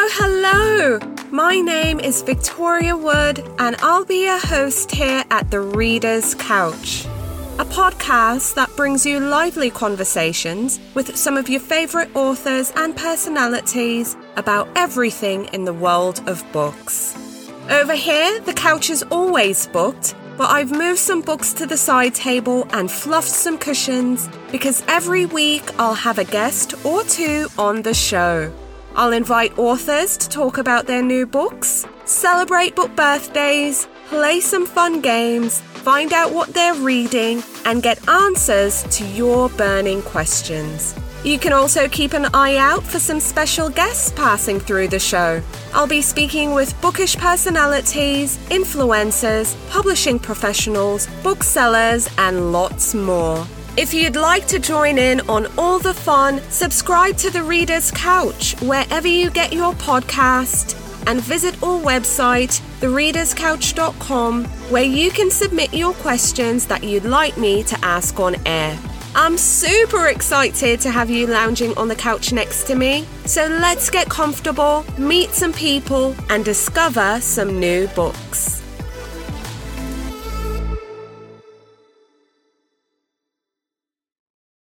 Hello! My name is Victoria Wood and I'll be your host here at The Reader's Couch, a podcast that brings you lively conversations with some of your favourite authors and personalities about everything in the world of books. Over here, the couch is always booked, but I've moved some books to the side table and fluffed some cushions because every week I'll have a guest or two on the show. I'll invite authors to talk about their new books, celebrate book birthdays, play some fun games, find out what they're reading, and get answers to your burning questions. You can also keep an eye out for some special guests passing through the show. I'll be speaking with bookish personalities, influencers, publishing professionals, booksellers, and lots more. If you'd like to join in on all the fun, subscribe to The Reader's Couch wherever you get your podcast and visit our website, thereaderscouch.com, where you can submit your questions that you'd like me to ask on air. I'm super excited to have you lounging on the couch next to me, so let's get comfortable, meet some people, and discover some new books.